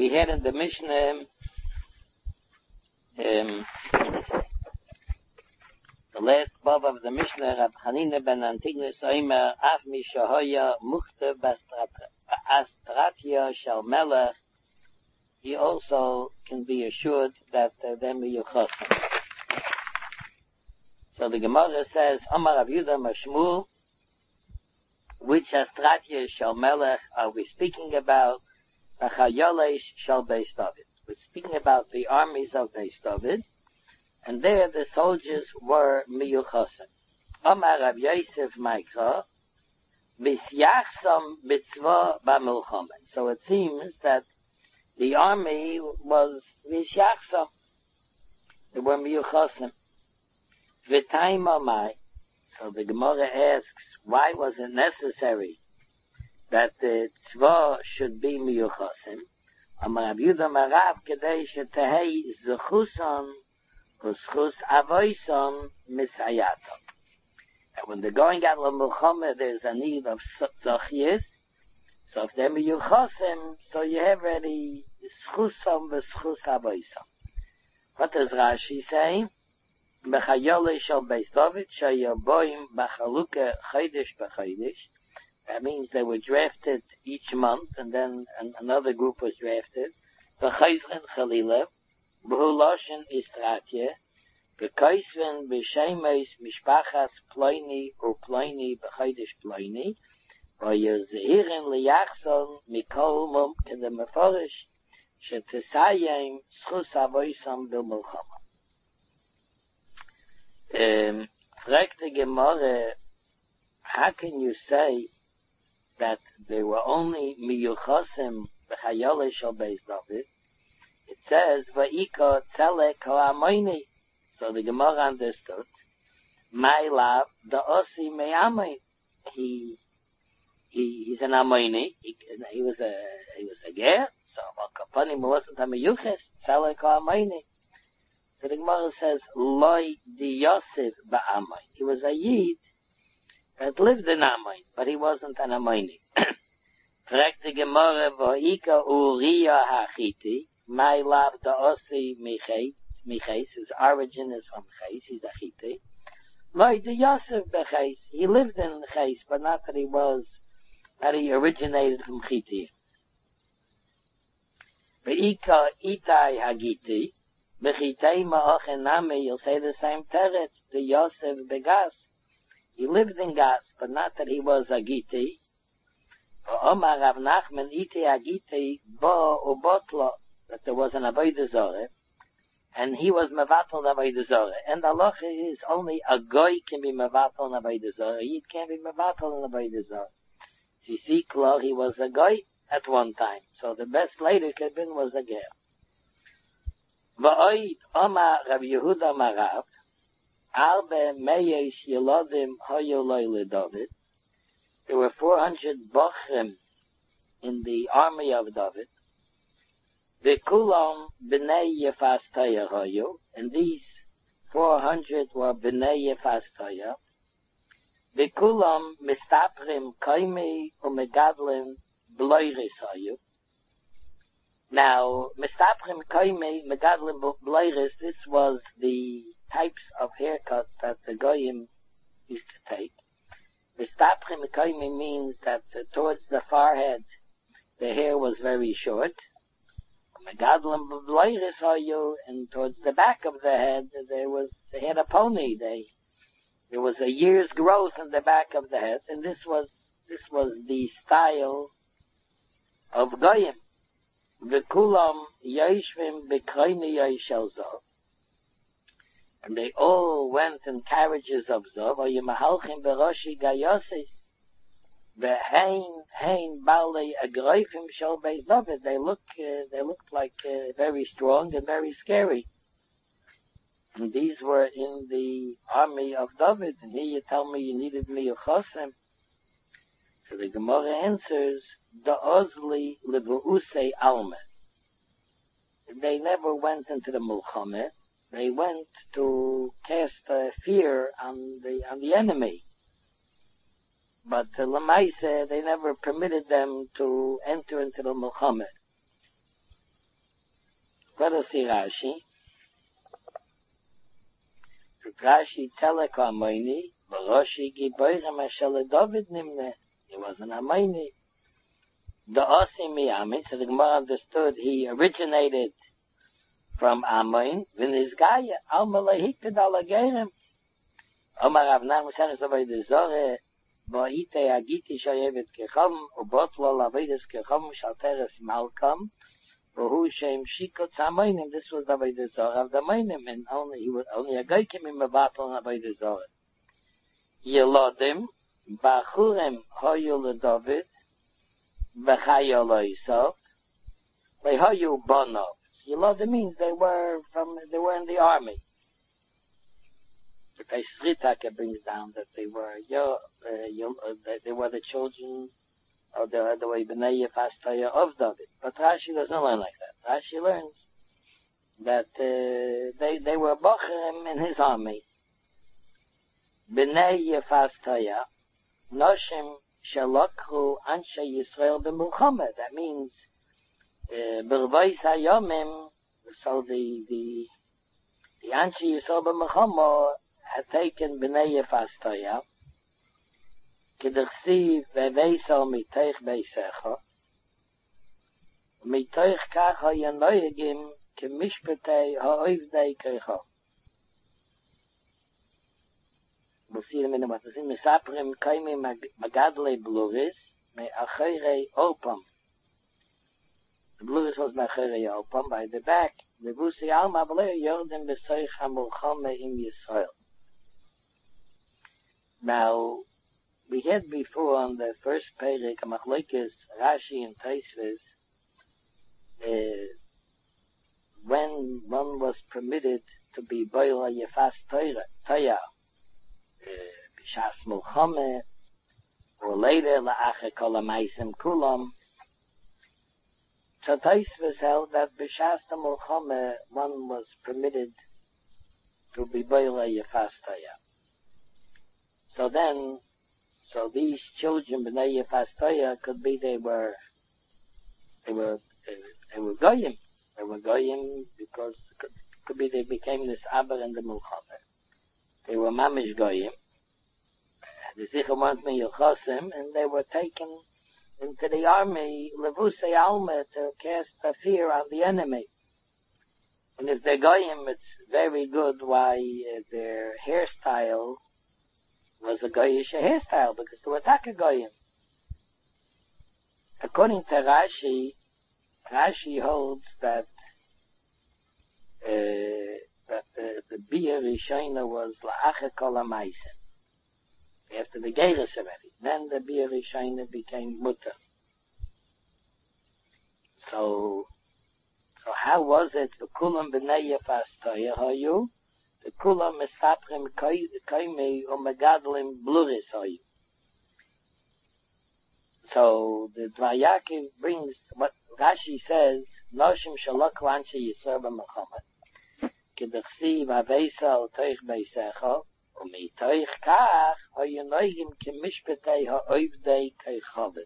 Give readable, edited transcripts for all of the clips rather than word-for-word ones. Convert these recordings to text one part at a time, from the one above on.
had in the Mishnah, the last bab of the Mishnah, Rab Hanina ben Antigonus Omer, Af mi shehoya muchta b'astratya shel melech, he also can be assured that they're miyuchasim. So the Gemara says, Amar Rav Yehuda Mashmul, which astratya shel melech are we speaking about? Chayolesh shel Beis David. We're speaking about the armies of Beis David, and there the soldiers were miyuchasim. Amar Rav Yosef Maikra, Bisyachsam Bitzva Bamilchama. So it seems that the army was Bisyachsam. They were miyuchasim. V'taim Amai. So the Gemara asks, why was it necessary that the tzva should be miyuchasim? Amar Rav Yehuda Marav kedei shetehei zechuson u'schus avoison misayatom. And when they're going out l'milchama, there's a need of tzachiyas. So if they're miyuchasim, so you have already schusom v'schus avoison. What does Rashi say? B'chayole shel Beis David sheyaboim b'chaluka chodesh b'chodesh. That means they were drafted each month, and then another group was drafted. B'chayzren chalila, b'huloshen istratye, b'koisven b'shemes mishpachas ploini u'ploini b'chodesh ploini, v'yozehiren liyachson mikol mum kedem meforish shetesayim schus avoisam b'milchama. Fragt the Gemara, how can you say that they were only miyuchasim b'chayole shel Beis David? It says va'ika tzele ko'amoini. So the Gemara understood. My love, the osi me'amoin. He's an amoini. He was a ger. So v'kapanim wasn't a miyuches. Tzele ko'amoini. So the Gemara says, Loi di Yosef ba'amoin. He was a Yid that lived in Amoin, but he wasn't an Amoini. Correct the Gemara, V'ika Uriah ha'chiti, my love the Osi Miches, his origin is from Ches, he's a Chiti. Loi di Yosef b'Ches, he lived in Ches, but not that he originated from Chiti. V'ika Itai Hagiti, B'chitei ma'ochen nami, you'll say the same teretz, the Yosef begas. He lived in Gas, but not that he was a Giti. Omar Rav Nachman iti agiti bo ubotlo, that there was an Avodah Zorah, and he was mevatel Avodah Zorah. And the halacha is only a goy can be mevatel in Avodah Zorah. He can't be mevatel in Avodah Zorah. So you see, Klor, he was a goy at one time. So the best later could have been was a ger. Va'oid Omar Rav Yehuda Marav, Arbe Meyesh Yelodim Hoyoloi LeDavid. There were 400 Bochrim in the army of David. V'kulam B'nei Yefas Toya Hoyo, and these 400 were B'nei Yefas Toya. V'kulam Mistaprim Koimi Umegadlim Bloiris Hoyo. Now, Mistaprim Koime, Megadlim Bleiris, this was the types of haircuts that the Goyim used to take. Mistaprim Koime means that towards the forehead, the hair was very short. Megadlim Bleiris Hoyu, and towards the back of the head, they had a pony. There was a year's growth in the back of the head, and this was the style of Goyim. V'kulam yeshvim b'kreini yeshel zov, and they all went in carriages of zov. Or yemahalchim b'roshi gayosis, v'hein balei agroifim shel Beis David. They looked like very strong and very scary. And these were in the army of David. And here you tell me you needed miyuchasim. So the Gemara answers, the Ozli Levu'usei Alme. They never went into the Mulchama. They went to cast fear on the enemy. But Lamaise, they never permitted them to enter into the Mulchama. Let us see Rashi. So Rashi Tzalek Amoini, Baroshi Giboirem Ashel David Nimne. He was an Amoini. The Osim Miyamin, so the Gemara understood he originated from Amoin, Vinizgaya, Almalahikpid Alagerim. Omar Avnam Seres Avodah Zorah, Bo'ite Agiti Shoyevet Kechom, Ubotlo Lavedes Kechom, Shalteres Malkam, Bohu Shem Shikot Samoinim. This was the Avodah Zorah of the Moinim, and only a guy came in Mabatal and Avodah Zorah. Yelodim, Bachurem Hoyu LeDavid, B'chayo Lo Yisov, Lehoyu Bonov. Yelodim means they were in the army. The Pesach Ritake brings down that they were they were the children of the way B'nai Yefastaya of David. But Rashi doesn't learn like that. Rashi learns that they were Bocherim in his army. B'nai Yefastaya, Noshim Shalokhu Anshe Yisrael B'Mulchama. That means B'Rvois Hayomim. So the Anshe Yisrael B'Mulchama had taken B'nai Yefastaya, K'dersiv Ve'veisal Miteich Beisecha, Miteich Kacha Yanoyegim K'mishpetei Ha'oivdei Keicha. We'll see in a minute what this is. Misaprim Kaimi Magadle Bluris, Me'achere Opam. The Bluris was Me'achere Opam. By the back, the Vusi Alma B'lei Yordim B'Seich HaMulchama Im Yisrael. Now, we had before on the first page, Machlokes, Rashi and Tosfos, when one was permitted to be Boila Yefas Toya, B'Shas Mulchama, or later, La'ache Kol HaMaisim Kulam. So Tosfos held that B'Shas Mulchama, one was permitted to be Boila Yefas Toya. So these children, B'nai Yefastaya, could be they were goyim. They were goyim because could be they became this Aber in the Mulchama. They were mamish goyim. The Zichur want me Yochosim, and they were taken into the army, Levusei Alma, to cast a fear on the enemy. And if they're goyim, it's very good why their hairstyle was a goyish hairstyle, because to attack a goyim. According to Rashi holds that the Bia Rishona was La'ache Kol HaMaisim. After the Geiros already. Then the Bia Rishona became Mutter. So how was it? The Kulam B'nai Yefastaya Hayu? The Kulam Mestaprim Kaimi Umegadlim Bluris Hayu. So the Dvayakiv brings what Rashi says, Noshim Shalok Anshe Yisrael B'Mulchama, K'dersiv Aveisa Al Toich Beisecha, U'mitoich Kach Hayu Noigim K'mishpetei Ha'oivdei Keichovet.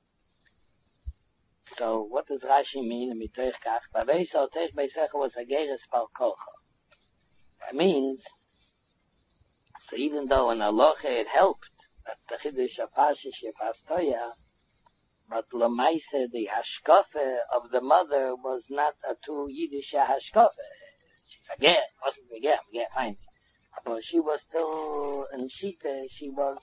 So what does Rashi mean? U'mitoich Kach Aveisa Al Toich Beisecha was Hageres Pal Kocha. That means, so even though in Aloha it helped that the Chiddush of Parshas Yefastaya, but Lamaise, the hashkafe of the mother was not a true Yiddish hashkafe. She's a ger, wasn't a ger, fine. But she was still in Shita, she was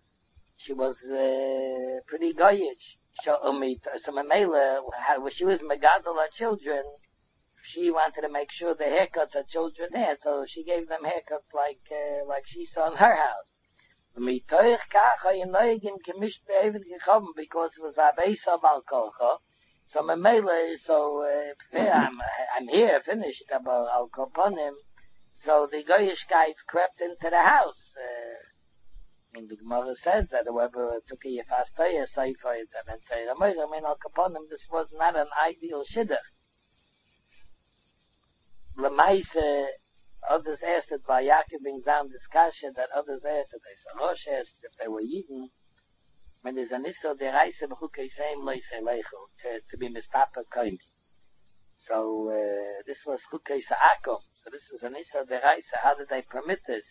pretty goyish. So Mamela, when she was Megadol her children, she wanted to make sure the haircuts her children had, so she gave them haircuts like she saw in her house. Because it was Aveisa Bal Kocha, so Mamela, I'm here, finished about Al Koponim, so the Goyishkeit crept into the house. The Gemara says that whoever took a Yefastaya, Seifa, and say, Al Koponim, this was not an ideal shidduch. Lemaise, others asked it by Yaakov brings down this kasha that others asked it. Rosh asked if they were Yidden. When there's an Issur, the Reise B'chukei Seim Loisei Leichel, to be Mistapa Koimi. So, this was Chukei Sa'akum. So this is an Issa Deraisa. How did they permit this?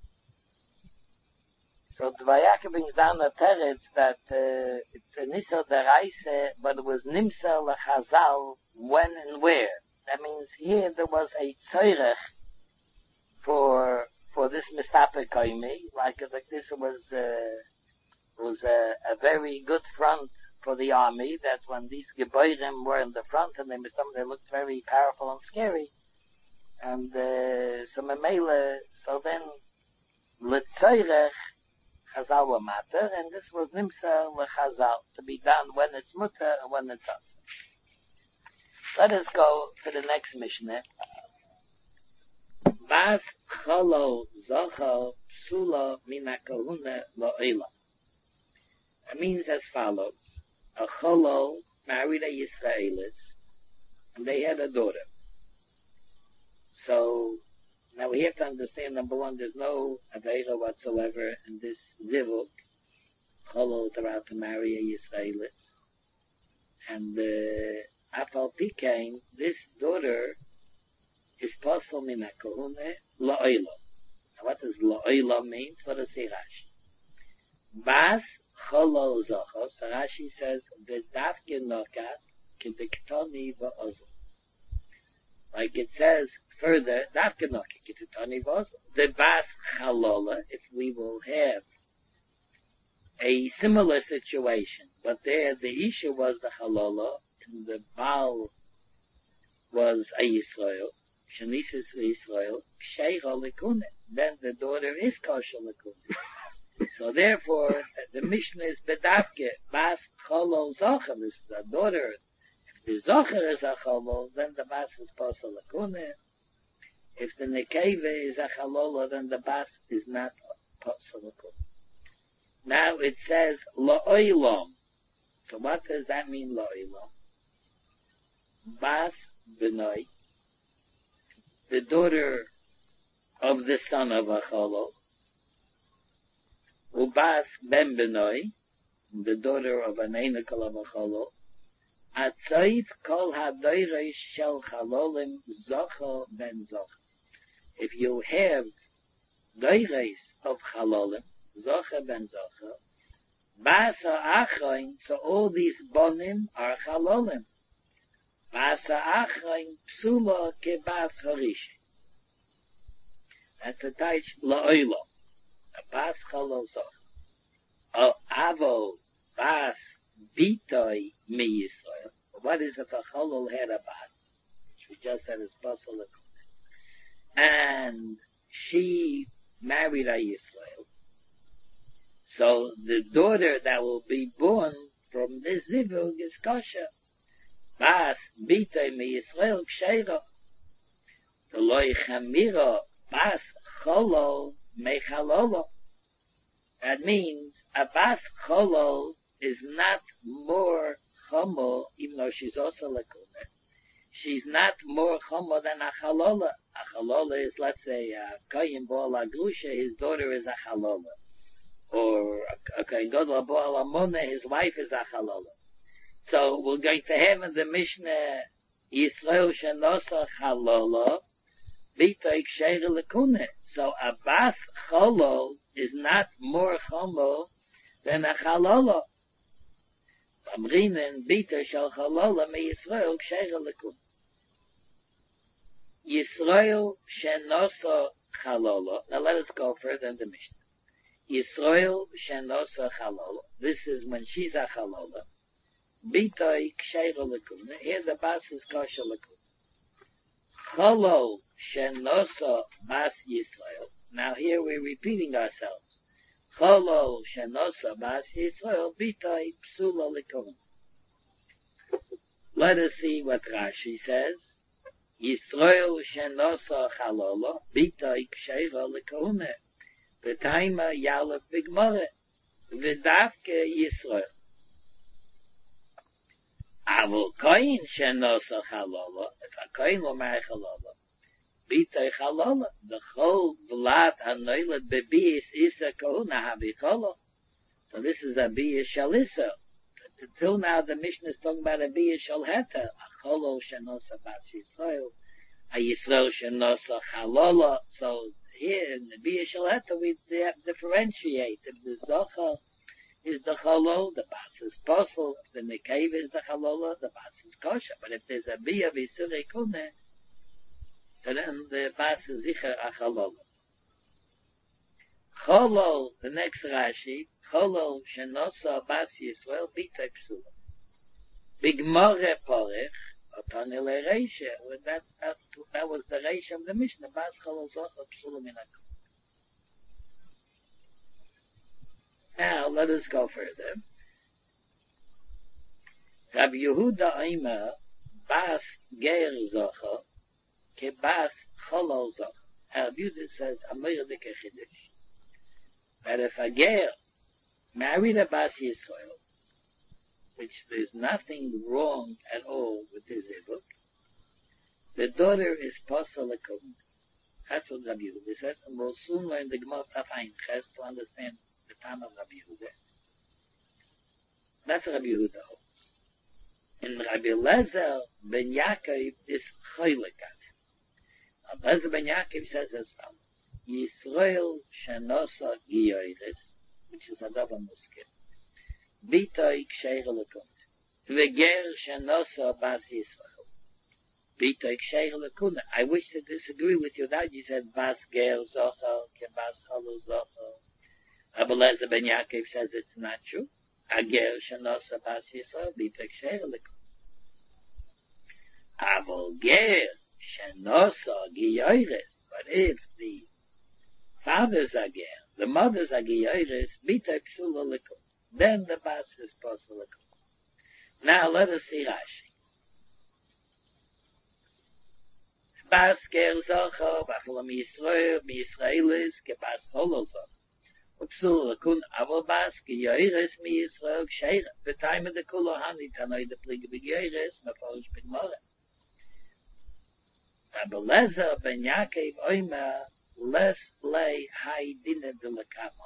So Dvayaka brings down the teretz that it's an Issa Deraisa, but it was Nimsa L'Chazal when and where. That means here there was a tzorech for this Mistape Koimi, like this was a very good front for the army, that when these Geborim were in the front and they looked very powerful and scary. And so Memele, so then L'Tzoirech Chazal were matter, and this was Nimsa L'Chazal, to be done when it's mutter and when it's us. Let us go to the next Mishnah. Bas Cholo Zocho Psula Mina Kahuna Lo'ila. It means as follows. A Cholo married a Yisraelis, and they had a daughter. So, now we have to understand, number one, there's no Aveira whatsoever in this Zivuk. Cholo is about to marry a Yisraelis. And Afal Pikain, this daughter is Posel Mina Kahune La'oila. Now what does La'oila mean? Let us see Rashi. Bas Cholo Zocho, so Rashi says, V'davke Nokat K'diktoni V'ozel. Like it says further, Davke Nokat K'diktoni V'ozel. The Bas Chalola, if we will have a similar situation, but there the issue was the Chalola, and the Baal was a Yisrael, Shanisis Yisrael, Ksheira Lekune. Then the daughter is kosher Lekune. So therefore, the Mishnah is Bedavke, Bas Cholo Zocher, this is a daughter. If the Zocher is a Cholo, then the Bas is Posel Lekune. If the Nekeve is a Chalola, then the Bas is not Posel Lekune. Now it says Lo'oilom. So what does that mean, Lo'oilom? Bas Benoi, the daughter of the son of a Cholo, Ubas Ben Benoi, the daughter of an Einakal of a Cholo, Atzoif Kol HaDoiresh Shel Chalolim Zocho Ben Zocho. If you have Doiresh of Chalolim, Zocho Ben Zocho, Basa Achoin, so all these Bonim are Chalolim. Basa Achoin Psula Kebas Horish. That's a Taich La'oilo. Bas Cholo Zoch. Avo Bas Bitoi Mi Yisrael. What is if a Cholo had a Bas? Which we just said is possible. And she married a Yisrael. So the daughter that will be born from this Zivug is kosher. Bas Bitoi Mi Yisrael Ksheira. The Loi Chamira Bas Cholo Mechalolo. That means a Bas Cholo is not more chomo, even though she's also lekune. She's not more chomo than a Chalola. A Chalola is, let's say, a Koyin Bo'al Agrusha, his daughter is a Chalola. Or a Koyin Gadol Bo'al Amona, his wife is a Chalola. So we're going to have in the Mishnah Yisrael Shenosa Chalola, Bitoik Sheira Lekune. So a Bas Cholo is not more chomo than a Chalola. Amrinen Bito Shel Chalola Me Yisrael Sheira Lekune. Yisrael Shenosa Chalola. Now let us go further in the Mishnah. Yisrael Shenosa Chalola. This is when she's a Chalola. Bitoik Sheira Lekune. Here the Bas is kosher Lekune. Cholo Shenosa Bas Yisrael. Now here we're repeating ourselves. Cholo Shenosa Bas Yisrael Bitoi Psula Lekune. Let us see what Rashi says. Yisrael Shenosa Chalola Bitoi Ksheira Lekune. V'taima Yalef Bigmore. V'davke Yisrael. Avol Koyin Shenosa Chalola. If a Koyin will marry Chalola, Bitoi Chalola, the whole Vlad Hanoilad Bebiis Isa Kohuna Habicholo. So this is a Bias Shalisa. Until now the Mishnah is talking about a Bias Shalheta. A Cholol Shenosa Bas Yisrael, a Yisrael Shenosa Chalola. So here in the Bia Shaleta we differentiate. If the Zocha is the Cholol, the Bas is Posel. If the Nekev is the Chalola, the Bas is Kosher. But if there's a Bia Visure Kune, so then the Bas is Zicher a Chalola. Cholol, the next Rashi, Cholol Shenosa Bas Yisrael B'tei Psula. Bigmore Porech, Otanele Reisha. That was the Reisha of the Mishnah. Bas Cholol Zocha Psula Minakum. Now, let us go further. Rabbi Yehuda Omer, Bas Ger Zocha, Ke Bas Cholol Zocha. Rabbi Yehuda says, Amir de Kechidish. But if a Ger married a Bas Yisrael, which there's nothing wrong at all with his Zivuk, the daughter is Posalakum. That's what Rabbi Yehuda says, and we'll soon learn the Gemara Tafayin Ches to understand the time of Rabbi Yehuda. That's Rabbi Yehuda holds. And Rabbi Lezer ben Yaakov is Choylekan. Rabbi Lezer ben Yaakov says as follows: Yisrael Shenosa Giyoiris, which is a double muskim. B'toi Ksheir Lekun. V'ger Shenosa Bas Yisrael. B'toi Ksheir Lekun. I wish to disagree with you that you said Bas Ger Zocha, Ke Bas Cholol Zocha. Rabbi Lezer ben Yaakov says it's not true. Ager Shenosa Bas Yisrael, B'toi Ksheir Lekun. Avol Ger Shenosa Giyoiris. But if the father's Ager, the mother's Agiyoiris, B'toi Psula Lekun. Then the Bas is possible. Now let us see Rashi. Bas Ger Zocha, Bachol Yisraelis, Ke Bas Cholol Zocha. Upsul Lekun Avol Bas, Ke Yoiris Mi Yisrael Ksheira. The time of the Kulohani Tanoi the Plig B'Yoiris, Meforish B'Gmora. Rabbi Lezer ben Yaakov Omer, Les Lei Hai Dine de Lekama.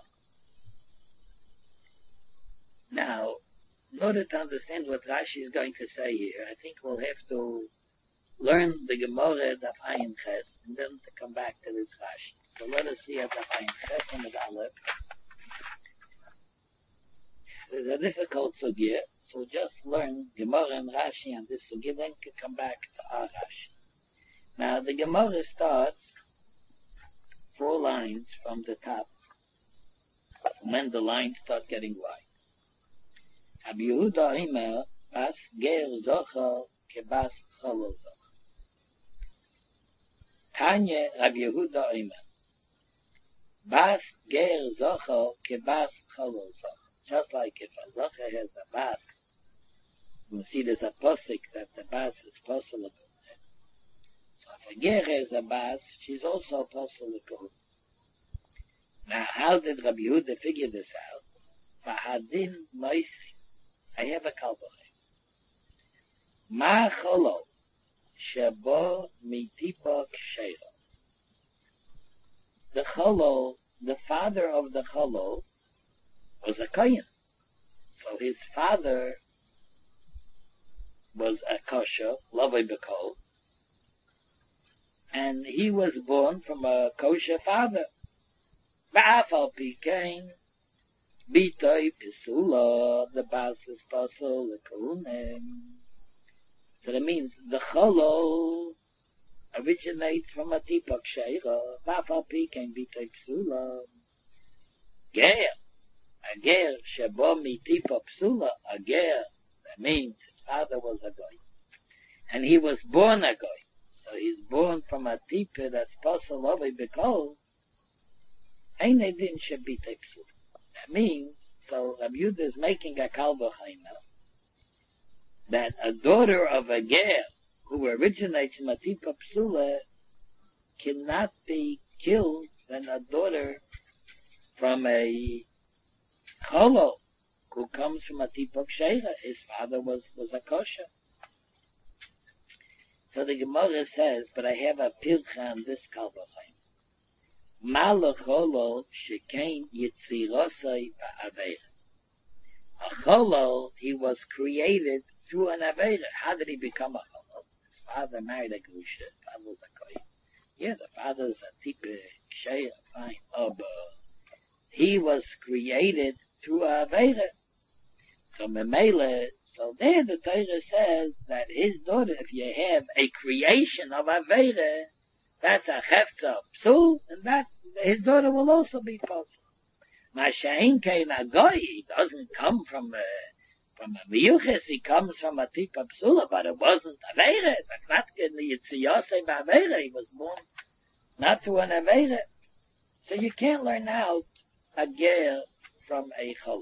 Now, in order to understand what Rashi is going to say here, I think we'll have to learn the Gemara Daf Ayin Ches, and then to come back to this Rashi. So let us see at Daf Ayin Ches and the Aleph. There's a difficult sugya, so just learn Gemara and Rashi and this sugya, then to come back to our Rashi. Now, the Gemara starts 4 lines from the top, when the lines start getting wide. Rabbi Yehuda Omer, Bas Ger Zocha, Ke Bas Cholol Zocha. Tanya Rabbi Yehuda Omer, Bas Ger Zocha, Ke Bas Cholol Zocha. Just like if a Zocha has a Bas, you see there's a posik that the Bas is possible. So if a Ger has a Bas, she's also possible. Now, how did Rabbi Yehuda figure this out? V'hadin Moisri. I have a kalbachem. Ma Cholol shebo mitipa ksheira. The Cholol, the father of the Cholol, was a kohen. So his father was a kosher, lavei b'kol, and he was born from a kosher father. Ba'afal pikein. B'toi Pisula, the Bas is Pasol, the Karunim. So that means the Cholol originates from a Tipok Sheira. V'afapi came B'toi Pisula. Ger, a Ger, Shebo mi Tipok Pisula, a Ger, that means his father was a Goy. And he was born a Goy. So he's born from a Tipah that's Pasol Lovei B'kol. Eine din Sheb'toi Pisula. That means, so Rabbi Yehuda is making a kalvachayma, that a daughter of a ger who originates from a tipa psula cannot be killed than a daughter from a cholol who comes from a tipa ksheira. His father was a kosher. So the Gemara says, but I have a pilcha on this kalvachayma. Malacholo shekain yitzirosai ba'aveira. A cholol, he was created through an aveira. How did he become a cholol? father married a Grusha, father was a Kohen. Yeah, the father's a type Ksheya, fine. But he was created through a Avera. So Memele, so there the Torah says that his daughter, if you have a creation of Avera, that's a Hefza Psul, and that his daughter will also be possible. Masha'in Kein Agoy doesn't come from a Miyuchis, he comes from a type of Psula, but it wasn't Avera. That's not in the Yitziyosei Ba'Avera. He was born not through an Avera. So you can't learn out a Ger from a Cholov.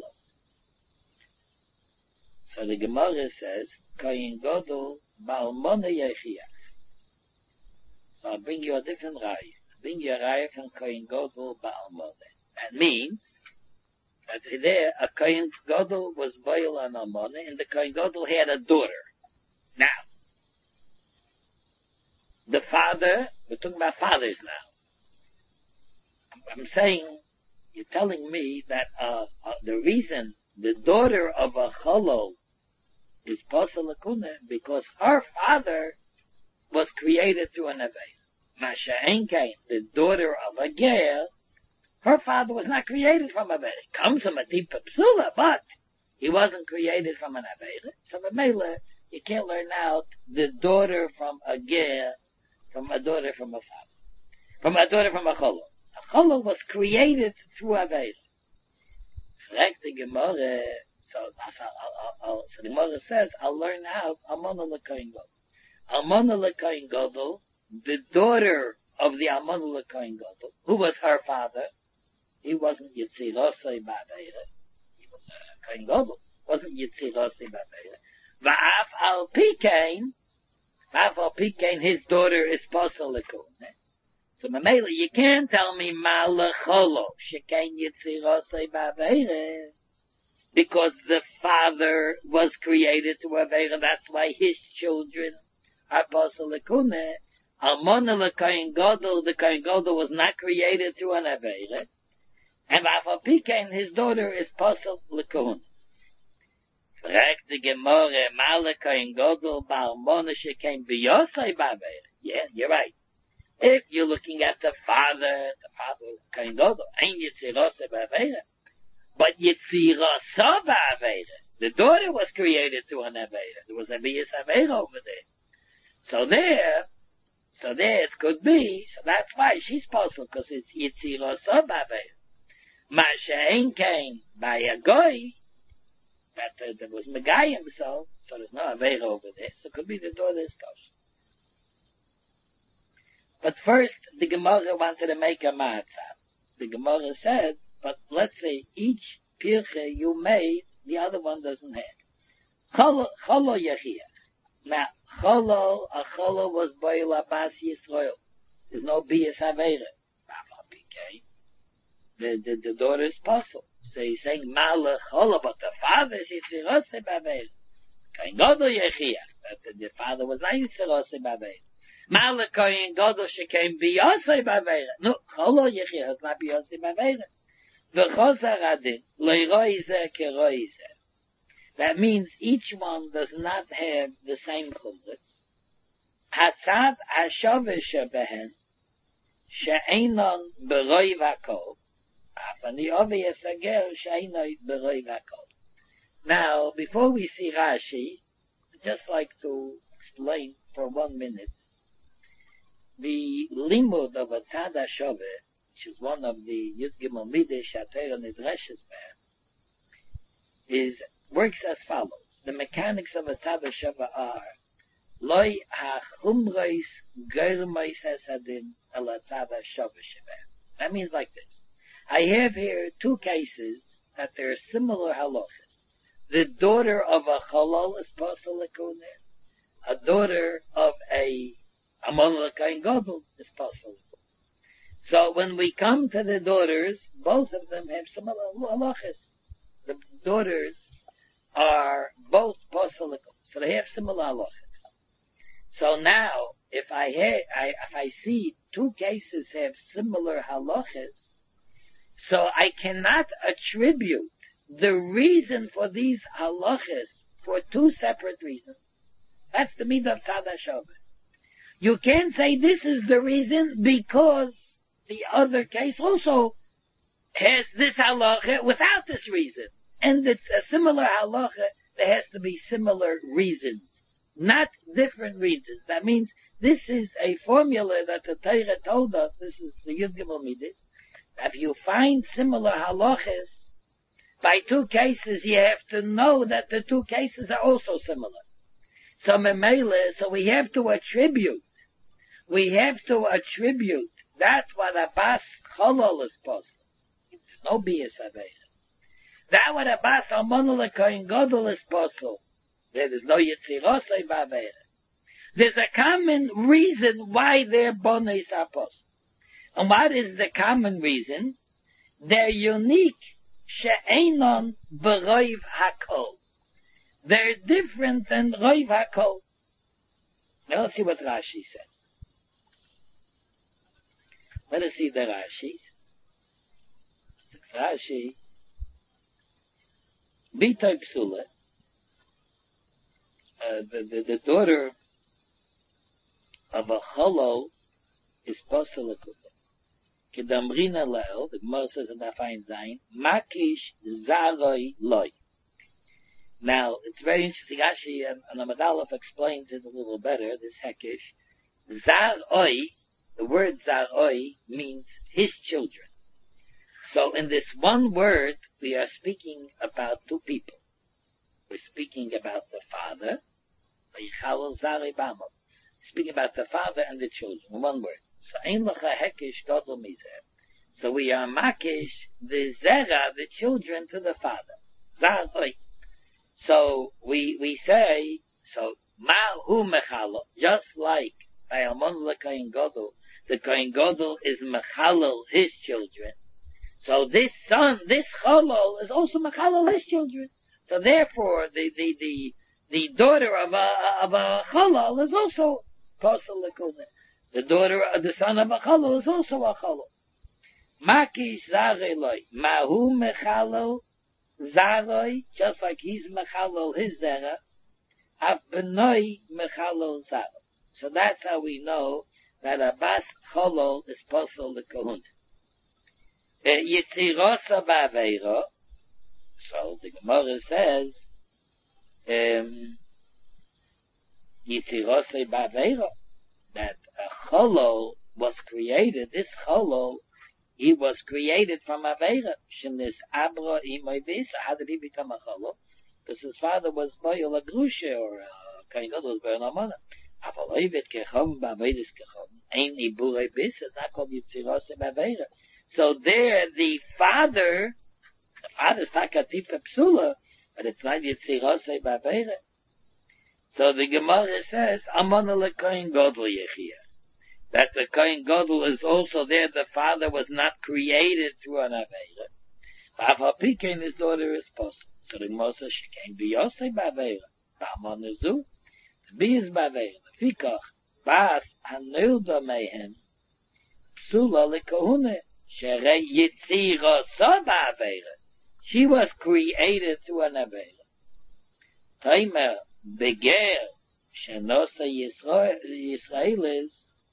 So the Gemara says, Koyin Godel Ba'almona Yechiach. So I'll bring you a different raya. I'll bring you a raya from Koyin Godel Ba'almona. That means that there, a Kohen Gadol was boil on Almona, and the Kohen Gadol had a daughter. Now, the father, we're talking about fathers now. I'm saying, you're telling me that the reason the daughter of a Cholol is Pasal Lakuna, because her father was created through an Avei. Masha'en Kain, the daughter of a Ger, her father was not created from a Avera. He comes from a deep Psula, but he wasn't created from an Avera. So Mele, you can't learn out the daughter from a Ger, from a daughter from a father. From a daughter from a Cholol. A Cholol was created through Avera. Correct the Gemara, so the Gemara says, I'll learn out Almona L'Kohen Gadol. Almona L'Kohen Gadol, the daughter of the Almona L'Kohen Gadol, who was her father, he wasn't Yitzirosei Ba'Avera. He was a Kohen Gadol. Wasn't Yitzirosei Ba'Avera. Va'af al Pikain, his daughter is Pasal L'Kune. So Mamela, you can't tell me Malacholo, Shekain Yitzirosei Ba'Avera, because the father was created to Avera. That's why his children are Pasal L'Kune. Almona L'Kohen Gadol, the Kohen Gadol was not created through an Avera. And Va'af Pikain, his daughter, is Pasal L'Kohen. Correct the Gemara, Malachon Gadol Ba'almona Shekain B'Yosei Ba'Avera. Yeah, you're right. If you're looking at the father Kohen Gadol, ain't Yitzirosei Ba'Avera. But Yitzirosei Ba'Avera. The daughter was created through an Avera. There was a B'Yis Avera over there. So there it could be, so that's why she's Pasal, because it's Yitzirosei Ba'Avera. Masha'en Kain by a goy, that was Megai himself, so there's no Avera over there, so it could be the daughter's Tosh. But first, the Gemara wanted to make a matzah. The Gemara said, but let's say each pirche you made, the other one doesn't have. Cholo Yechiach. Now, a Cholo was Boil Abbas Yisrael. There's no B'Yis Avera. The daughter is Pasal. So he's saying Malach Chola, but the father is Yitzirosei Ba'Avera. Kohen Gadol Yechiach. The father was not Yitzirosei Ba'Avera. Malach Kohen Gadol Shekain B'Yosei Ba'Avera. No, Chola Yechiach is not B'Yosei Ba'Avera. V'chosar adin lo'iroi zeh keroi zeh. That means each one does not have the same chumrah. Hatzad hashove shebehen she'einon b'roi v'akol. Now, before we see Rashi, I'd just like to explain for 1 minute the limud of a Tzad HaShoveh, which is one of the Yud Gimel Midah Shatera Nidreshes works as follows. The mechanics of a Tzad HaShoveh are Loi ha'chumreis germeis hasadin el Tzad HaShoveh shebeh. That means like this. I have here 2 cases that there are similar halachas. The daughter of a Cholol is Pasal L'Kune. A daughter of a Almona L'Kohen Gadol is Pasal L'Kune. So when we come to the daughters, both of them have similar halachas. The daughters are both Pasal L'Kune. So they have similar halachas. So now, if I see 2 cases have similar halachas, so I cannot attribute the reason for these halachas for 2 separate reasons. That's the midah of Tzad HaShoveh. You can't say this is the reason because the other case also has this halacha without this reason. And it's a similar halacha, there has to be similar reasons, not different reasons. That means this is a formula that the Torah told us, this is the Yud Gimel Midas. If you find similar halachas, by two cases you have to know that the two cases are also similar. So we have to attribute that's what a bas cholol is possible. No bias aveira. That what a bas almonol kohen gadol is possible. There is no yitzirosei ba'aveira. There's a common reason why their bonis are possible. And what is the common reason? They're unique. She'enon b'roiv hakol. They're different than roiv hakol. Now let's see what Rashi says. Let us see the Rashi. Rashi, Bitoy Psula, the daughter of a cholo is Poselekuta. Kedamrina Leo, the Gemara says in Afayin Zayin, Makish Zaroi Loi. Now, it's very interesting. Rashi and Amadalov explains it a little better, this Hekish. Zaroi, the word Zaroi means his children. So in this one word, we are speaking about two people. We're speaking about the father, speaking about the father and the children, one word. So ein lecha hekish gadol mizeh. So we are makish the zera, the children, to the father. Zaroi. So we say, so ma hu mechalo, just like by Almon lekohen gadol, the kohen gadol is mechalel his children. So this son, this cholol, is also mechalel his children. So therefore, the daughter of a cholol is also posel lekuna. The son of a cholol is also a cholol. Makish zareloi, mahu mechalel zaroi, just like he's mechalel his zera, af benoi mechalel zara. So that's how we know that a bas cholol is posel lekuna. Yitzirosa ba'aveira. So the Gemara says, Yitzirosa ba'aveira, that a cholol was created. This cholol, he was created from aveira. Shenis abra imay bisa. How did he become a cholol? Because his father was boyel a grusha, or kohen gadol was boyel amana. Avaloivet kechom ba'aveidis kechom. Ein iburei bisa. It's not called Yitzirosa ba'aveira. So there, the father's takatifa psula, but it's not Yitzirosei ba'aveira. So the Gemara says, Amana lekohen gadol yechia. That the kohen gadol is also there, the father was not created through an aveira. Ba'afal pikein, his daughter is possible. So the Gemara says, she can't be Yosei ba'aveira. Ba'amana zu, be is ba'aveira. Fikach, ba'as hanilda mehen, psula lekohune. She was created through an aveira. Taimer beger shenosa Yisraelis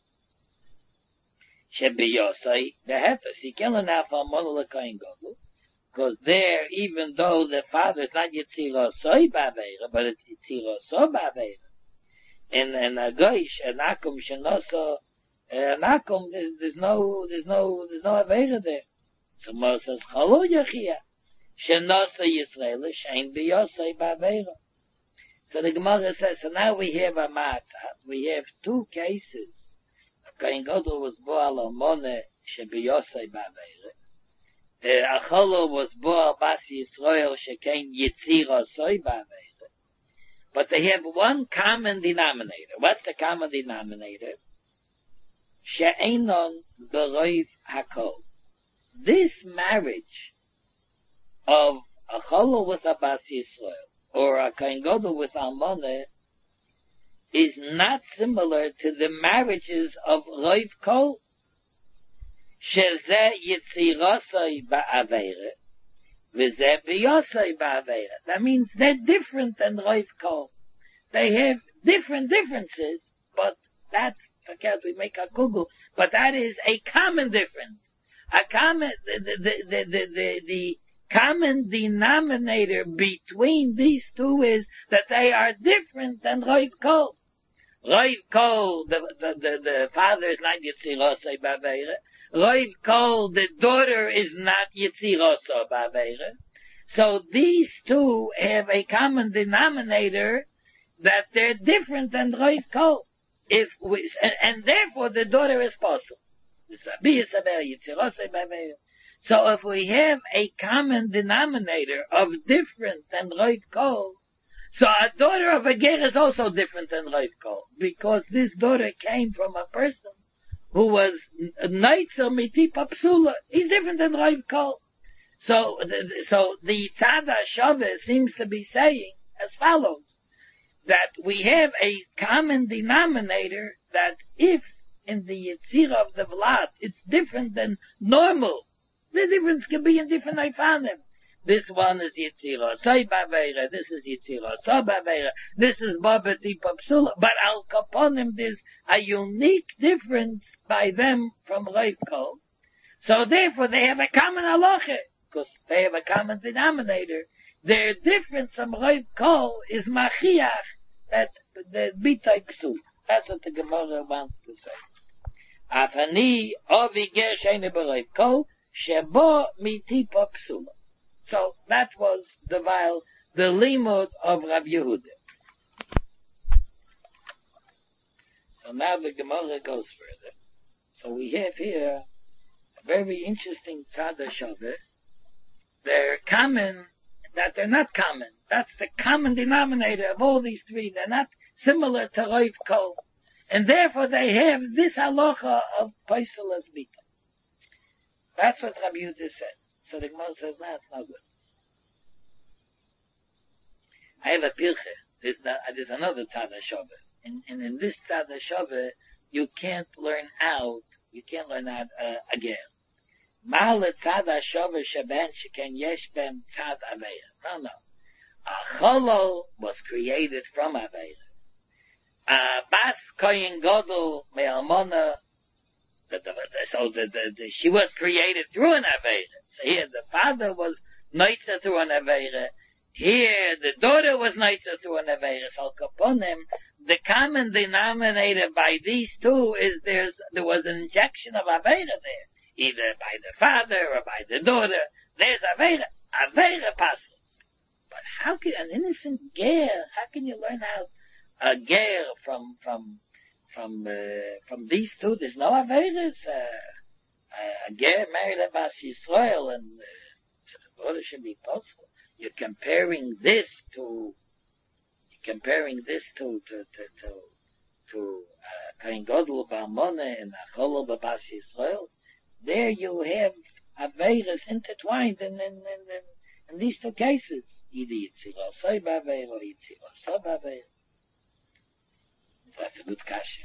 shebiyosai beheter. She can't have a monolakain gadol, because there, even though the father is not Yitzirosai ba'aveira, but it's Yitzirosai ba'aveira. In a goish, an akum shenosa. Nakum, there's no aveira there. So Moses says, Chalo Yachia, Shenosa Yisrael, Shein Biyosei Ba'aveira. So the Gemara says, so now we have a matzah. We have two cases. Kohen Gadol was Boal Amone, Shebiyosei Ba'aveira. A Chalo was Boal Bas Yisrael, Shekein Yitzirosei Ba'aveira. But they have one common denominator. What's the common denominator? She'enon b'roiv hakol. This marriage of a cholol with a bas Yisrael or a kohen gadol with almana is not similar to the marriages of roiv kol. Shezeh yitzirosai ba'aveira, v'zeh b'yosai ba'aveira. That means they're different than roiv kol. They have different differences, but that's verkehrt, we make a kugel, but that is a common difference. A common, the common denominator between these two is that they are different than Roiv Kol. Roiv Kol, the father is not Yitzirosei Ba'Aveira. Roiv Kol, the daughter is not Yitzirosei Ba'Aveira. So these two have a common denominator that they're different than Roiv Kol. And therefore the daughter is possible. So if we have a common denominator of different than Roiv Kol, so a daughter of a ger is also different than Roiv Kol, because this daughter came from a person who was Neitzer Mitipa Psula. He's different than Roiv Kol. So the Tzad HaShaveh seems to be saying as follows, that we have a common denominator that if in the Yetzirah of the Vlad it's different than normal, the difference can be in different Eifanim. This one is Yetzirah Sei Ba'Aveira, this is Yetzirah Sa Ba'Aveira, this is Baba Tipa Psula, but Al Kaponim there's a unique difference by them from Roiv Kol. So therefore they have a common halacha, because they have a common denominator. Their difference from Roiv Kol is Machiach, that the Bitay Psul. That's what the Gemara wants to say. Afani ovi ger sheine b'Roiv Kol, shebo mitipa psula. So that was the limud of Rav Yehuda. So now the Gemara goes further. So we have here a very interesting Tzad HaShaveh. They're common, that they're not common. That's the common denominator of all these three. They're not similar to Roiv Kol. And therefore they have this halacha of Paisel as Bita. That's what Rabbi Yehuda said. So the Gemara says, no, it's not good. I have a pilche. There's another Tzad HaShaveh. And in this Tzad HaShaveh, you can't learn out a ger. Ma'al Tzad HaShaveh sheben sheken yesh bem Tzad Aveira. No. A cholol was created from Aveira. Bas koyin godel me'almona. So she was created through an Aveira. So here the father was Neitzer through an Aveira. Here the daughter was Neitzer through an Aveira. So kaponim, the common denominator by these two is there was an injection of Aveira there. Either by the father or by the daughter. There's Aveira. Aveira passes. But how can an innocent ger, how can you learn out a ger from these two? There's no Aveira. It's a ger married a Bas Yisrael, and the daughter should be possible. You're comparing this to Kain Godel Ba'Almona and Acholol B'Bas Yisrael. There you have Aveiras intertwined in these two cases. Either Yitzirah Sei Ba'Aveira or Yitzirah Sa Ba'Aveira. That's a good kasha.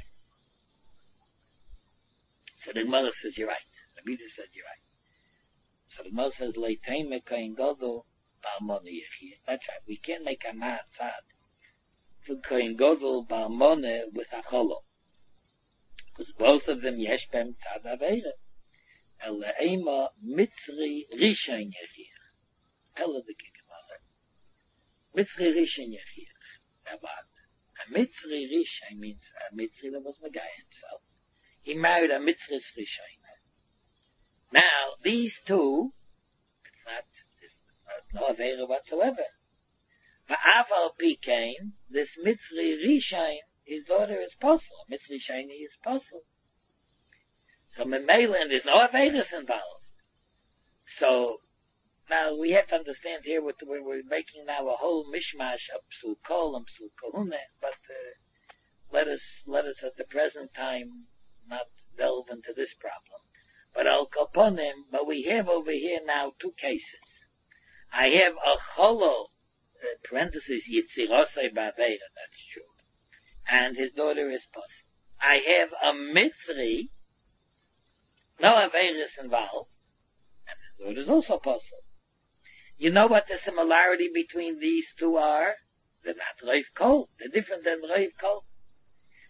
So the Gemara says you're right. The Rabbi said you're right. So the Gemara says Leitein Kain Godel Ba'Almona Yechiyah. That's right. We can't make a ma'atzad for Kain Godel Ba'Almona with Acholol, because both of them yesh bem tzad Aveira. Ele'ema Mitzri Rishon Yechiach. Ela the Gemara. Mitzri Rishon Yechiach. A Mitzri Rishon means a Mitzri that was Megay himself. He married a Mitzri Rishon. Now, these two, it's no Aveira whatsoever. Va'aval Pikein, this Mitzri Rishon, his daughter is possible. Mitzri Shani is possible. So Memela, and there's no Aveiras involved. So now we have to understand here what we're making now a whole mishmash of Psul Kol and Psul Kohune, but let us at the present time not delve into this problem. But Al Kaponim, but we have over here now two cases. I have a Cholo, parentheses, Yitzirosei Ba'Aveira, that's true. And his daughter is possible. I have a Mitzri, no Aveiras involved, and his daughter is also possible. You know what the similarity between these two are? They're not Roiv Kol. They're different than Roiv Kol.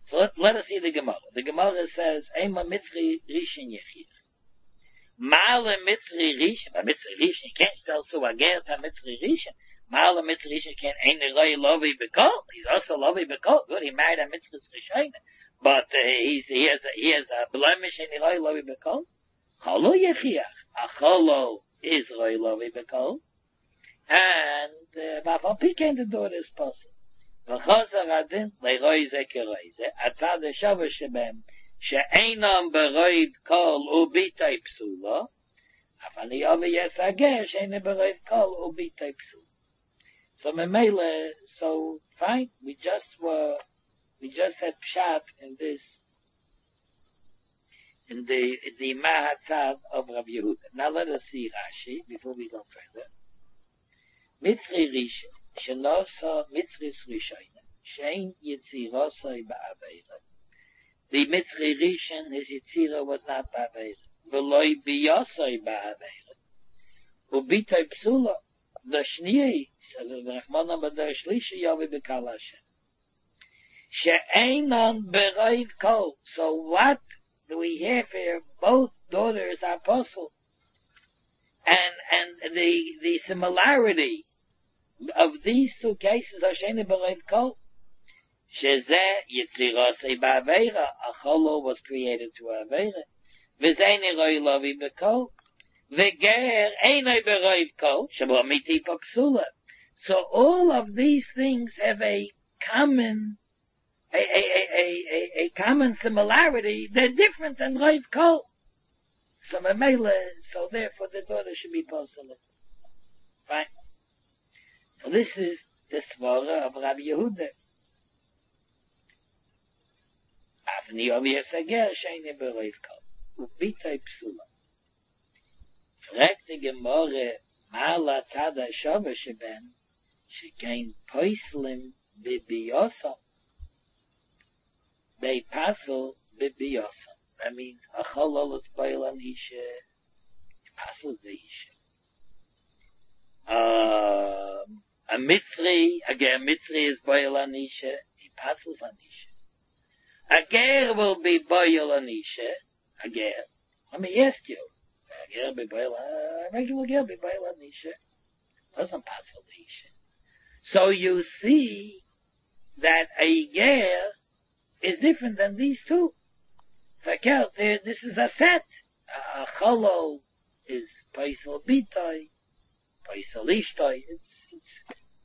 So let us see the Gemara. The Gemara says, Ema Mitzri Rishon Yechir. Male Mitzri Rishon. But Mitzri Rishon, you can't tell so again to Mitzri Rishon. Male Mitzri Rishon can't ain't a Roi Lovi Bekol. He's also Lovi Bekol. Good, he married a Mitzri Rishon. But he has a blemish in the Roi Lovi Bekol. Cholo Yechiach. A Cholo is Roi Lovi Bekol. And Bafal Pikein the daughter is possible. וחוזר הדין לרוי זה כרוי זה, הצד השווה שבהם, שאינם ברוי כל וביטי פסולו, אבל יובי יסגר שאינם ברוי כל וביטי פסולו. So ממילא, so fine, we just had pshat in this, in the Mahatzad of Rav Yehuda. Now let us see Rashi, before we go further. Mitzri Rishon, שנוסו מצריס ראשונה, שאין יצירוסוי בעבירה. The Mitzri Rishon, his Yitzira was not בעבירה. ולוי ביוסוי בעבירה. וביטוי פסולו, דשניי, רחמנא בדור שלישי יובי בקהל השם. שאינן ברוב כל. So what do we have here? Both daughters are apostle. And the similarity of these two cases are sheni b'reiv kol. Shezeh yitzirosei ba'aveira. A cholo was created to aveira. V'zeini roi lovi b'kol. V'ger einoi b'reiv kol. Shabo mitipa psula. So all of these things have a common similarity. They're different than reiv kol. So therefore the daughter should be posted. Fine. So this is the svara of Rabbi Yehuda. Avni Ovi Yesager sheini b'reiv kol. Ubitoi psula. Fragt die Gemorre, Mala tzad ha'shova sheben, shekein poislim b'biyosa. They passel b'biyosa. That means, acholol es boil an isha, passel the isha. A Mitzri, again, Mitzri is boil anisha, he passes anisha. A ger will be boil anisha, a ger. Let me ask you, a ger be boil, a regular ger be boil anisha, doesn't pass anisha. So you see that a ger is different than these two. This is a set. A cholo is paisel bitoi, paisel ishtoi, it's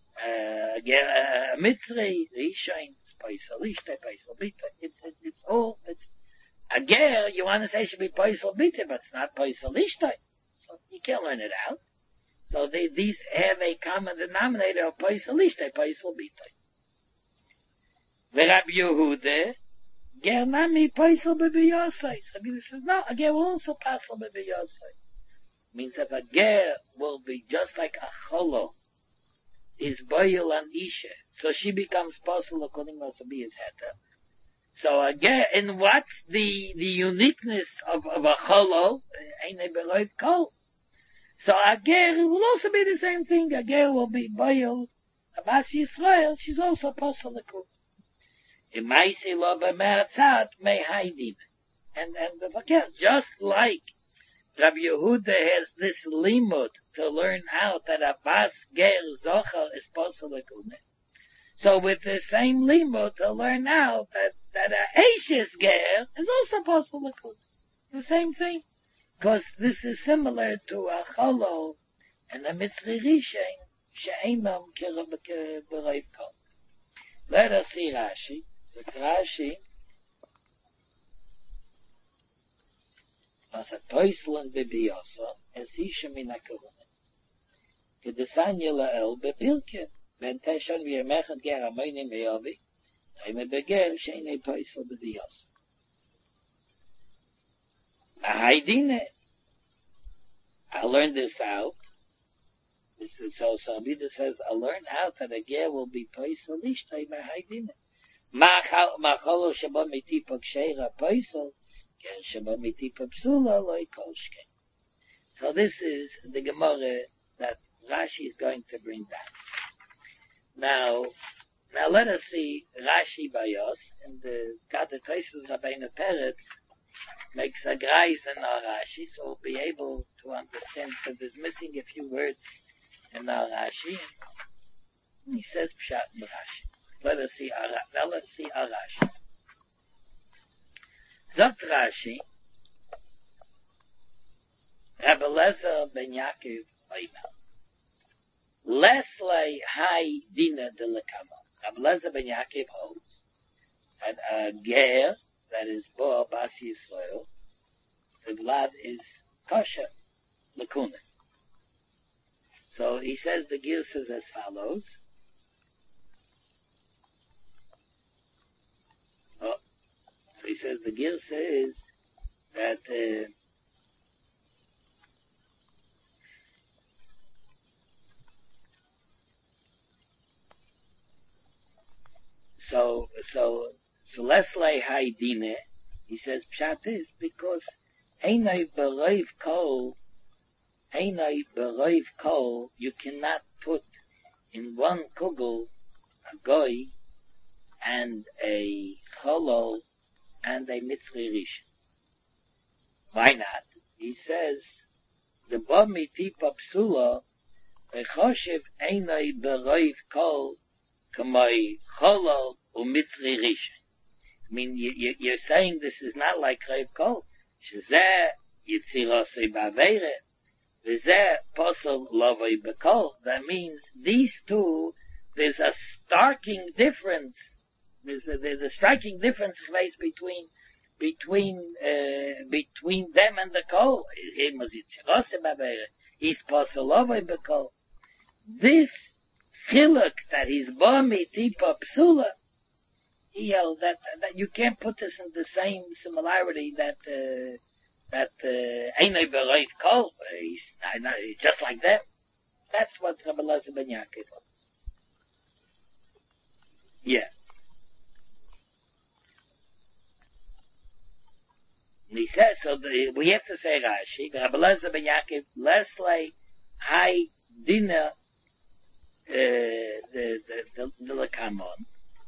Mitzri, Rishon, Paisel Ishtoi, Paisel Bita. It's all, a ger, you want to say should be Paisel Bita, but it's not Paisel Ishtoi. So you can't learn it out. So these have a common denominator of Paisel Ishtoi, Paisel Bita. The Rabbi Yehuda, ger nami Paisel B'biyosai. So Rabbi Yehuda says, no, a ger will also Paisel B'biyosai. Means that a ger will be just like a cholo. Is boil and isha, so she becomes possible according to be his heter. So again, and what's the uniqueness of a cholo? Ain't a beloit kol. So again, it will also be the same thing. Again will be boil. Abbas Yisrael, she's also possible. In Maisi lo b'me'atzat may haidim, and again, just like Rabbi Yehuda has this limud to learn out that a bas ger zochar is possible. So with the same limud to learn out that a eishes ger is also possible. The same thing. Because this is similar to a cholo and a mitzri rishon she'einam b'reiv kol. Let us see Rashi. So Rashi was a toislan b'biyosa es isha min ha-kahuna. Kedesan yela'el b'pilke. Ben teshon v'yemechet ger amoynim v'yovi. Taime beger she'inei toislan b'biyosa. Haidine. I learned this out. This is so Abida says, I learned out that a ger will be toislan ishtay haidine. Macholo sheba mitipa ksheira toislan. So this is the Gemara that Rashi is going to bring down. Now, Now let us see Rashi by us, and the Katatrisis Rabbeinu Peretz makes a grace in our Rashi, so we'll be able to understand. So there's missing a few words in our Rashi, and he says Pshat in Rashi. Let us see our Rashi. Zot Rashi, Rabbi Lezer ben Yaakov Oimer, Lesley Hai Dina de Lekama. Rabbi Lezer ben Yaakov holds that a ger, that is Bo Bas Yisrael, the blood is kosher, lakuna. So he says the ger says as follows. So he says the ger says that so Lesley Hai Dina, he says Pshat is because Einai Bereiv Kol, you cannot put in one kugel a goy and a cholol and a mitzri rishon. Why not? He says the bami tipa psula echoshev einai bereiv kol kamei cholol u'mitzri rishon. I mean, you're saying this is not like reiv kol. Shezeh yitzirosei ba'avere, v'zeh posel lovei bekol. That means these two, there's a starking difference. There's a striking difference between them and the kol. He's posel lovei bekol. This chiluk that he's bami tipa psula, he held that you can't put this in the same similarity that Einai Bereiv Kol, he's just like them. That's what Rabbi Lezer ben Yaakov holds. Yeah. And he says, so we have to say Rashi, Rabbi Lezer ben Yaakov, Lesley Hai Dina, the Lakamon,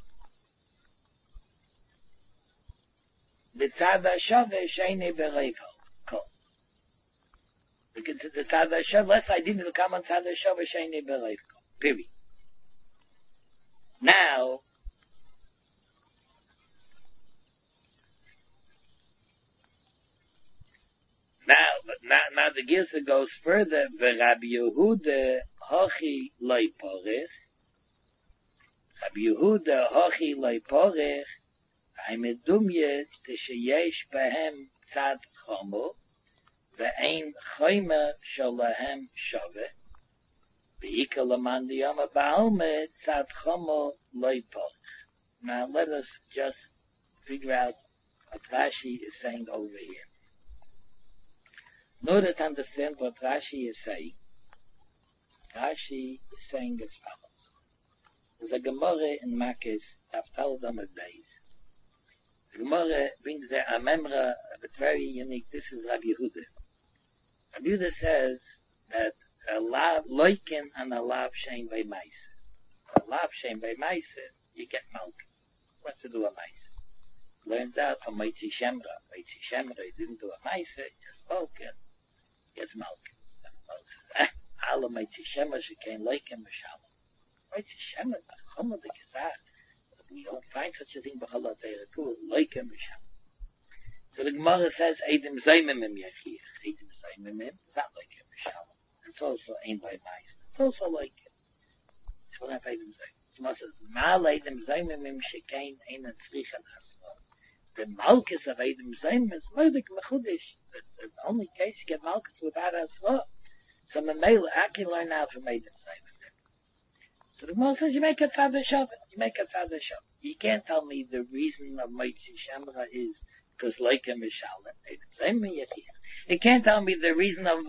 the Tzad HaShaveh Sheinei Bereiv Kol. Because the Tzad HaShaveh, Lesley Dina Lakamon Tzad HaShaveh Sheinei Bereiv Kol. Period. Now the Gilsa goes further. Rabbi Yehuda Hochi Loi Porech. Rabbi Yehuda Hochi Loi Porech. Ha'imedumye t'sheyesh behem tzad chomo ve'ein choymer sholahem shove ve'ika laman diyama ba'alme tzad chomo loi porech. Now let us just figure out what Rashi is saying over here. In order to understand what Rashi is saying as follows. There's a Gemara in Makis, Taftal Damed Beis. The Gemara brings there a memra, it's very unique. This is Rabbi Yehuda. Rabbi Yehuda says that a lav loiken and a lav shein by meise. A lav shein by meise, you get malchus. What to do a meise? Learns out from Meitzi Shemra. Meitzi Shemra, he didn't do a meise, just spoke it. Gets malchus. Alle Meitzi Shemra, she came loiken mishalom. Meitzi Shemra, the Chumma, the Gezach. We don't find such a thing b'chalot ereku, like him b'sham. So the Gemara says, Eidim Zaymimim Yechir. Eidim Zaymimim is not like him b'sham. It's also ein by mice. It's also like him. It's what Eidim Zaymimim. So it says, Mal Eidim Zaymimim shekein ein tzricha nasra. The malchus of Eidim Zaymimim is modik mechudish. It's the only case you get malchus without asra. So Mamela, I can learn out from Eidim Zaymimim. So the Gemara says, you make a tzad HaShaveh. You can't tell me the reason of Meitzi Shemra is because like him is Shalom. You can't tell me the reason of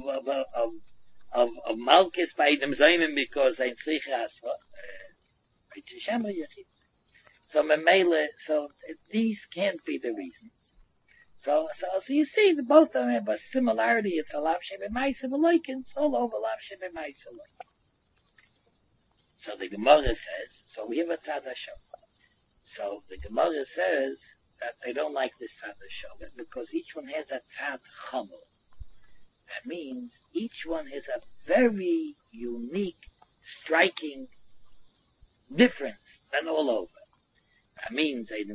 Malchus by Edom Zayim because ein Tzricha Asra. Meitzi Shemra Yechid. So these can't be the reasons. So you see, both of them have a similarity. It's a Lav Shem B'Maisa V'Loikin. It's all over Lav Shem B'Maisa V'Loikin. So the Gemara says, so we have a Tzad HaShomer. So the Gemara says that they don't like this Tzad HaShomer because each one has a Tzad Chomer. That means each one has a very unique, striking difference than all over. That means a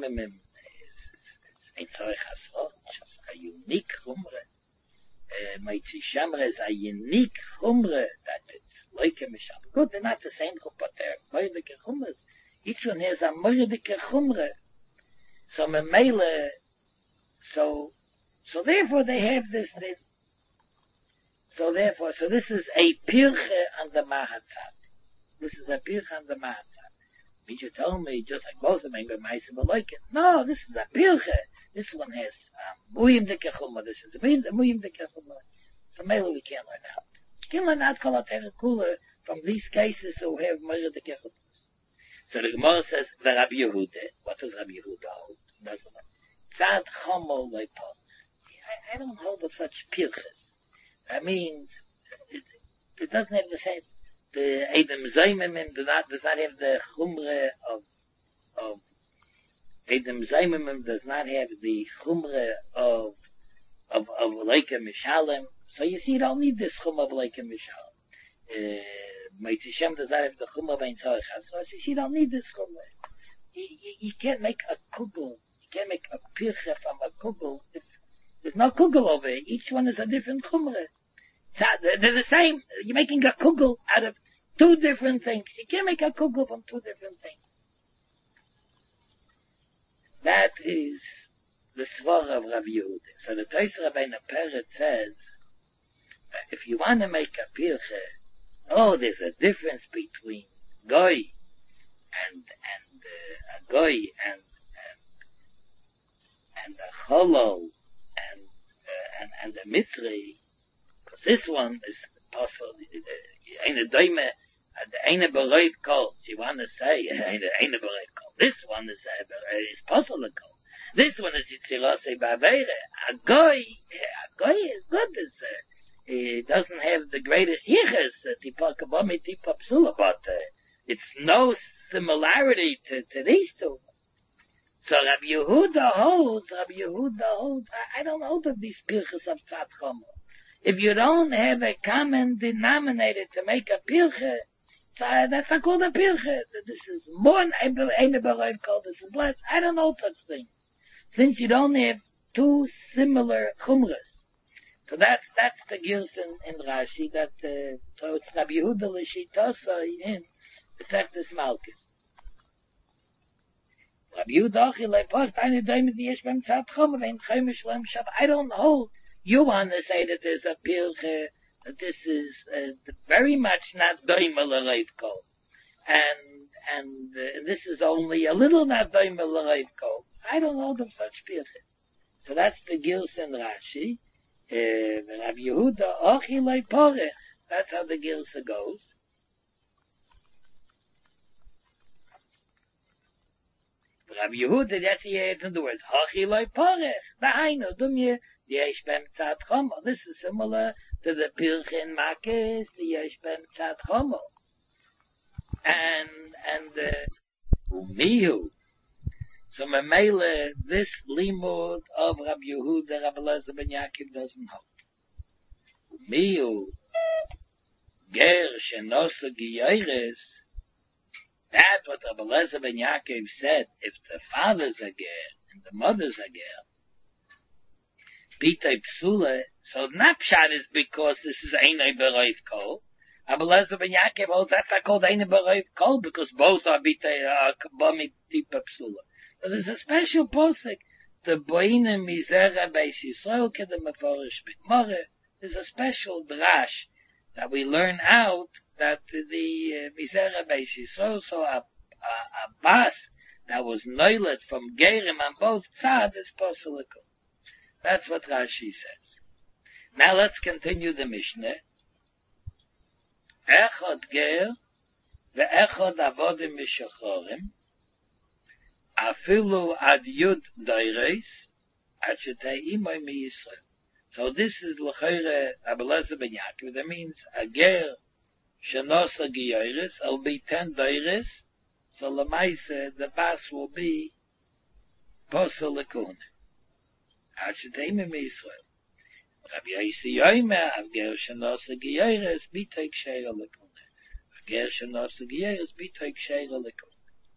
unique chumre. Meitzi Shamra is a unique chumre that it's like a mishal. Good, they're not the same chumre, but they're moedike chumres. Each one has a moedike chumre. So memele, so therefore they have this. So this is a pirche on the Mahatzad. This is a pirche on the Mahatzad. Means you tell me, just like both of them, but like it. No, this is a pirche. This one has muyim de kechumah. This is a muyim de kechumah. So maybe we can't learn out. You can learn out kol ha-terech from these cases who have muyim de kechumah. So the Gemara says, the Rabbi Yehuda. What does Rabbi Yehuda hold? Tzad chomo leipol. I don't hold of such pirches. That means it doesn't have the same. The Edom Zaymimim does not have the chumre of Edom Zaymimim does not have the chumre of Leika Mishalem. So you see, you don't need this chumre of Leika Mishalem. Meitzi Shem does not have the chumre of Ein Tzorech. So you see, you don't need this chumre. You can't make a kugel. You can't make a pirche from a kugel. There's no kugel over it. Each one is a different chumre. They're the same. You're making a kugel out of two different things. You can't make a kugel from two different things. That is the svara of Rabbi Yehuda. So the Tosar Rabbeinu Peret says, if you want to make a pirche, there's a difference between goy and a goy and a cholol and a mitzri. Because this one is possible. Eine doime, eine bereut kol. You want to say eine bereut kol. This one is possible kol. This one is yitzirase bavere. A goy is good. It doesn't have the greatest yiches. Tipa kabami, tipa psula, but it's no similarity to these two. So Rabbi Yehuda holds, I don't hold of these pirches of Tzad Chomer. If you don't have a common denominator to make a pirche, so that's not called a pirche. This is more than eine bereut kol, this is less. I don't know such thing. Since you don't have two similar chumras. So that's the gills in Rashi, so it's Rabbi Yehuda l'shitasa in Masechtas Malkus. Rabbi Yehuda achi leiport eine doime di yesh beim Tzad Chomer vein chemish lem shav. I don't hold. You want to say that there's a pirche, that this is very much not doime l'reiv kol. And this is only a little not doime l'reiv kol. I don't hold of such pirche. So that's the gills in Rashi. Rabbi Yehuda achi leiporech. That's how the gilsa goes. Rabbi Yehuda, that's the end of the word. Achi leiporech. V'hainu dumye yesh bem tzad chomo. This is similar to the pirche in Makis, the yesh bem tzad chomo. And umihu. So memele, this limud of Rabbi Yehuda, Rabbi Eliezer ben Yaakov doesn't hold. Umihu, ger shenosa giyaris. That's what Rabbi Eliezer ben Yaakov said. If the father's a ger and the mother's a ger, Pitay Psula, so not pshat is because this is Einay Bereif Kol. Rabbi Eliezer ben Yaakov holds that's not called Einay Bereif Kol because both are Pitay Bami Tipa Psula. So there's a special posik, the Boine Mizera Beis Yisrael Kedem Meforish B'Gmara. There's a special drash that we learn out that the Mizera Beis Yisrael, so a bas that was noilet from Gerim on both tzad is posilical. That's what Rashi says. Now let's continue the Mishnah. Echad ger ve'echad avodim mishachorim afilu ad yud doires ad shetei imoy mi Yisrael. So this is l'chayre Rabbi Eliezer ben Yaakov. That means a ger Shenosa Giyaris, it'll be 10 Dairis, so Lamaisa, the Bas will be Posa Lakuna. Hashatayim Israel. Rabbi Yossi Yomer, Avger Shenosa Giyaris, Bitek Sheira Lakuna. Avger Shenosa Giyaris, Bitek Sheira Lakuna.